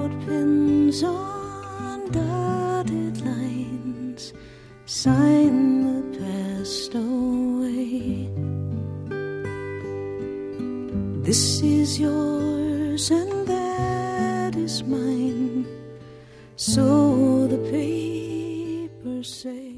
wrote pins on dotted lines, sign the past away. This is yours and that is mine, so the papers say.